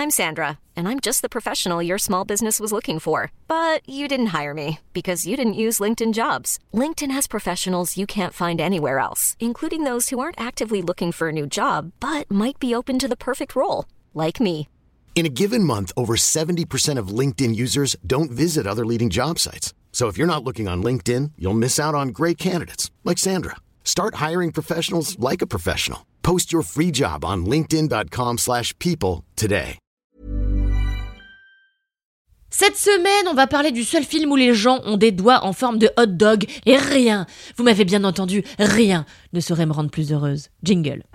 I'm Sandra, and I'm just the professional your small business was looking for. But you didn't hire me because you didn't use LinkedIn Jobs. LinkedIn has professionals you can't find anywhere else, including those who aren't actively looking for a new job, but might be open to the perfect role, like me. In a given month, over 70% of LinkedIn users don't visit other leading job sites. So if you're not looking on LinkedIn, you'll miss out on great candidates like Sandra. Start hiring professionals like a professional. Post your free job on linkedin.com/people today. Cette semaine, on va parler du seul film où les gens ont des doigts en forme de hot dog et rien, vous m'avez bien entendu, rien ne saurait me rendre plus heureuse. Jingle.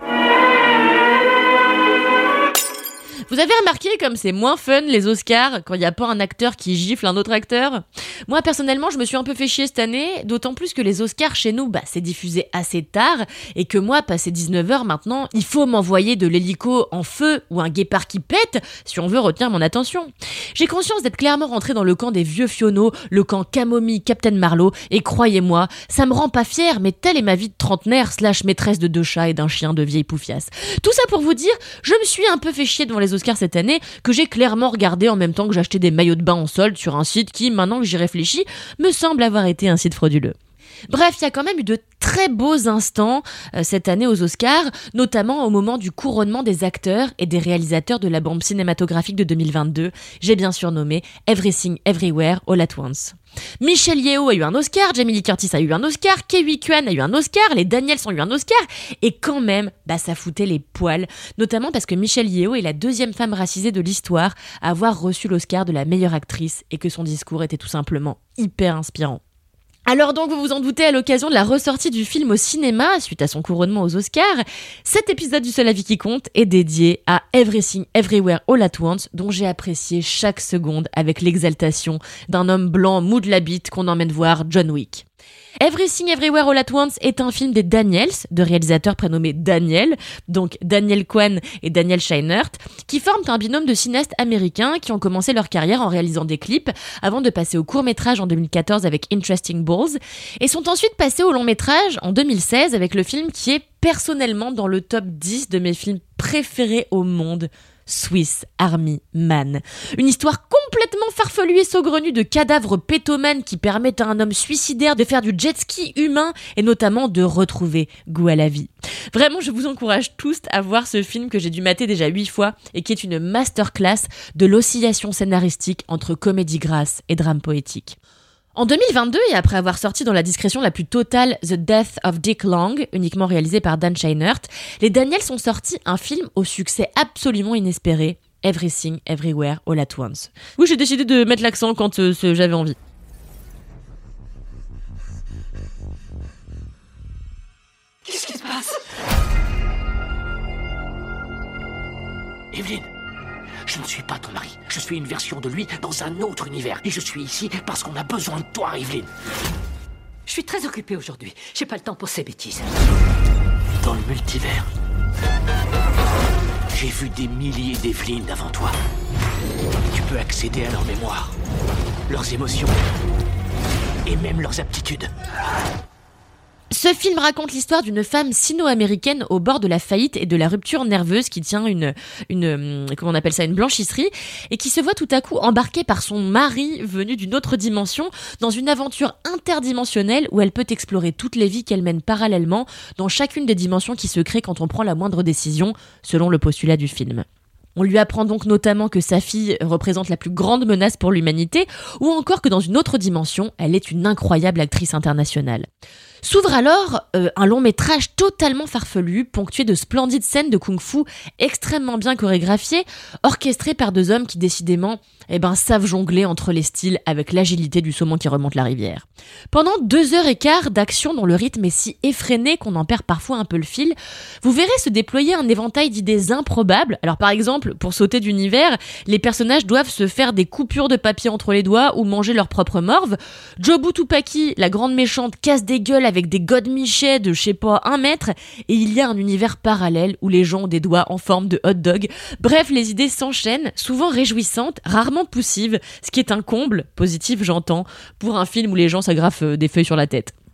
Vous avez remarqué comme c'est moins fun les Oscars quand il n'y a pas un acteur qui gifle un autre acteur ? Moi personnellement je me suis un peu fait chier cette année, d'autant plus que les Oscars chez nous c'est diffusé assez tard et que moi passé 19h maintenant il faut m'envoyer de l'hélico en feu ou un guépard qui pète si on veut retenir mon attention. J'ai conscience d'être clairement rentrée dans le camp des vieux fionos, le camp camomille Captain Marlowe et croyez-moi ça me rend pas fière mais telle est ma vie de trentenaire / maîtresse de 2 chats et d'un chien de vieille poufiasse. Tout ça pour vous dire, je me suis un peu fait chier devant les Oscars cette année que j'ai clairement regardé en même temps que j'achetais des maillots de bain en solde sur un site qui, maintenant que j'y réfléchis, me semble avoir été un site frauduleux. Bref, il y a quand même eu de très beaux instants cette année aux Oscars, notamment au moment du couronnement des acteurs et des réalisateurs de la bombe cinématographique de 2022, j'ai bien surnommé Everything Everywhere All at Once. Michelle Yeoh a eu un Oscar, Jamie Lee Curtis a eu un Oscar, Ke Kwan a eu un Oscar, les Daniels ont eu un Oscar, et quand même, ça foutait les poils, notamment parce que Michelle Yeoh est la 2e femme racisée de l'histoire à avoir reçu l'Oscar de la meilleure actrice et que son discours était tout simplement hyper inspirant. Alors donc, vous vous en doutez, à l'occasion de la ressortie du film au cinéma, suite à son couronnement aux Oscars, cet épisode du Seul avis qui compte est dédié à Everything Everywhere All at Once, dont j'ai apprécié chaque seconde avec l'exaltation d'un homme blanc mou de la bite qu'on emmène voir John Wick. Everything Everywhere All at Once est un film des Daniels, de réalisateurs prénommés Daniel, donc Daniel Kwan et Daniel Scheinert, qui forment un binôme de cinéastes américains qui ont commencé leur carrière en réalisant des clips avant de passer au court-métrage en 2014 avec Interesting Balls et sont ensuite passés au long-métrage en 2016 avec le film qui est personnellement dans le top 10 de mes films préférés au monde, Swiss Army Man. Une histoire complètement farfelue et saugrenue de cadavres pétomanes qui permettent à un homme suicidaire de faire du jet-ski humain et notamment de retrouver goût à la vie. Vraiment, je vous encourage tous à voir ce film que j'ai dû mater déjà 8 fois et qui est une masterclass de l'oscillation scénaristique entre comédie grasse et drame poétique. En 2022, et après avoir sorti dans la discrétion la plus totale The Death of Dick Long, uniquement réalisé par Dan Scheinert, les Daniels ont sorti un film au succès absolument inespéré, Everything Everywhere All at Once. Oui, j'ai décidé de mettre l'accent quand j'avais envie. Qu'est-ce qui se passe ? Evelyn, je ne suis pas ton mari. Je suis une version de lui dans un autre univers. Et je suis ici parce qu'on a besoin de toi, Evelyn. Je suis très occupée aujourd'hui. J'ai pas le temps pour ces bêtises. Dans le multivers, j'ai vu des milliers d'Evelyn avant toi. Tu peux accéder à leur mémoire, leurs émotions et même leurs aptitudes. Ce film raconte l'histoire d'une femme sino-américaine au bord de la faillite et de la rupture nerveuse qui tient une comment on appelle ça, une blanchisserie et qui se voit tout à coup embarquée par son mari venu d'une autre dimension dans une aventure interdimensionnelle où elle peut explorer toutes les vies qu'elle mène parallèlement dans chacune des dimensions qui se créent quand on prend la moindre décision, selon le postulat du film. On lui apprend donc notamment que sa fille représente la plus grande menace pour l'humanité ou encore que dans une autre dimension, elle est une incroyable actrice internationale. S'ouvre alors un long métrage totalement farfelu, ponctué de splendides scènes de kung-fu extrêmement bien chorégraphiées, orchestrées par 2 hommes qui décidément savent jongler entre les styles avec l'agilité du saumon qui remonte la rivière. Pendant 2h15 d'action dont le rythme est si effréné qu'on en perd parfois un peu le fil, vous verrez se déployer un éventail d'idées improbables. Alors par exemple, pour sauter d'univers, les personnages doivent se faire des coupures de papier entre les doigts ou manger leur propre morve. Jobu Tupaki, la grande méchante, casse des gueules avec des godemichets de 1 mètre, et il y a un univers parallèle où les gens ont des doigts en forme de hot dog. Bref, les idées s'enchaînent, souvent réjouissantes, rarement poussives, ce qui est un comble, positif j'entends, pour un film où les gens s'agrafent des feuilles sur la tête.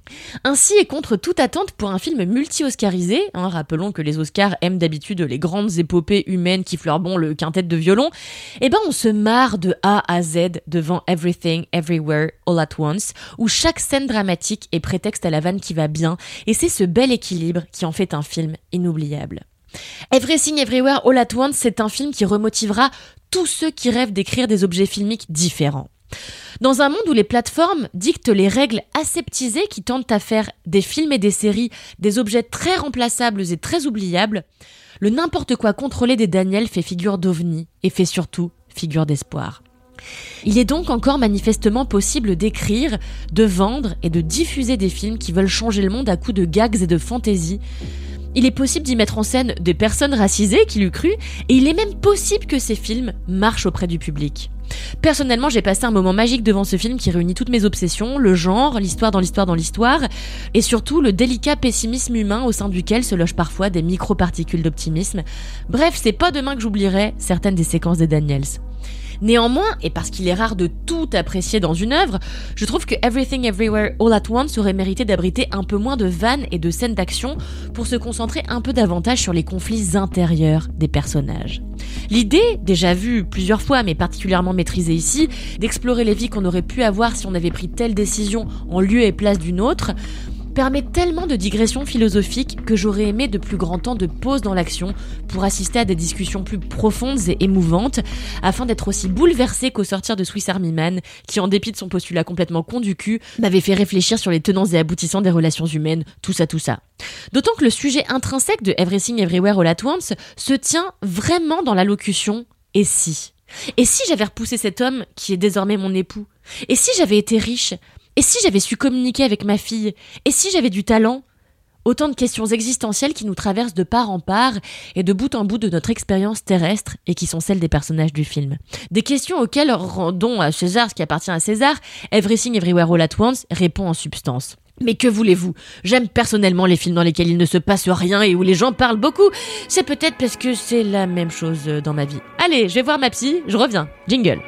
Ainsi, et contre toute attente pour un film multi-oscarisé, rappelons que les Oscars aiment d'habitude les grandes épopées humaines qui fleurent bon le quintet de violon, on se marre de A à Z devant Everything, Everywhere, All at Once, où chaque scène dramatique est prétexte à la vanne qui va bien, et c'est ce bel équilibre qui en fait un film inoubliable. Everything, Everywhere, All at Once, c'est un film qui remotivera tous ceux qui rêvent d'écrire des objets filmiques différents. Dans un monde où les plateformes dictent les règles aseptisées qui tentent à faire des films et des séries des objets très remplaçables et très oubliables, le n'importe quoi contrôlé des Daniels fait figure d'ovni et fait surtout figure d'espoir. Il est donc encore manifestement possible d'écrire, de vendre et de diffuser des films qui veulent changer le monde à coups de gags et de fantaisie. Il est possible d'y mettre en scène des personnes racisées qui l'eût cru, et il est même possible que ces films marchent auprès du public. Personnellement, j'ai passé un moment magique devant ce film qui réunit toutes mes obsessions, le genre, l'histoire dans l'histoire dans l'histoire, et surtout le délicat pessimisme humain au sein duquel se logent parfois des micro-particules d'optimisme. Bref, c'est pas demain que j'oublierai certaines des séquences des Daniels. Néanmoins, et parce qu'il est rare de tout apprécier dans une œuvre, je trouve que Everything Everywhere All at Once aurait mérité d'abriter un peu moins de vannes et de scènes d'action pour se concentrer un peu davantage sur les conflits intérieurs des personnages. L'idée, déjà vue plusieurs fois mais particulièrement maîtrisée ici, d'explorer les vies qu'on aurait pu avoir si on avait pris telle décision en lieu et place d'une autre, permet tellement de digressions philosophiques que j'aurais aimé de plus grand temps de pause dans l'action pour assister à des discussions plus profondes et émouvantes, afin d'être aussi bouleversé qu'au sortir de Swiss Army Man, qui en dépit de son postulat complètement con du cul, m'avait fait réfléchir sur les tenants et aboutissants des relations humaines, tout ça. D'autant que le sujet intrinsèque de Everything Everywhere All at Once se tient vraiment dans l'allocution « et si ?» Et si j'avais repoussé cet homme qui est désormais mon époux ? Et si j'avais été riche ? Et si j'avais su communiquer avec ma fille ? Et si j'avais du talent ? Autant de questions existentielles qui nous traversent de part en part et de bout en bout de notre expérience terrestre et qui sont celles des personnages du film. Des questions auxquelles, rendons à César ce qui appartient à César, Everything Everywhere All at Once répond en substance. Mais que voulez-vous ? J'aime personnellement les films dans lesquels il ne se passe rien et où les gens parlent beaucoup. C'est peut-être parce que c'est la même chose dans ma vie. Allez, je vais voir ma psy, je reviens. Jingle.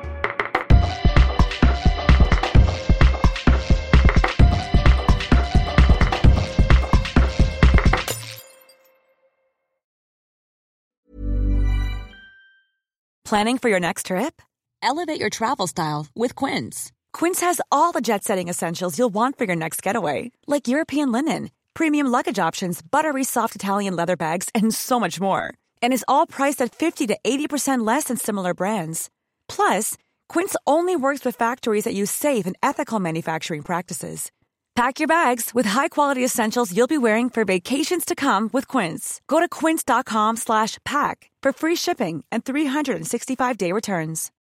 Planning for your next trip? Elevate your travel style with Quince. Quince has all the jet-setting essentials you'll want for your next getaway, like European linen, premium luggage options, buttery soft Italian leather bags, and so much more. And is all priced at 50 to 80% less than similar brands. Plus, Quince only works with factories that use safe and ethical manufacturing practices. Pack your bags with high-quality essentials you'll be wearing for vacations to come with Quince. Go to quince.com/pack for free shipping and 365-day returns.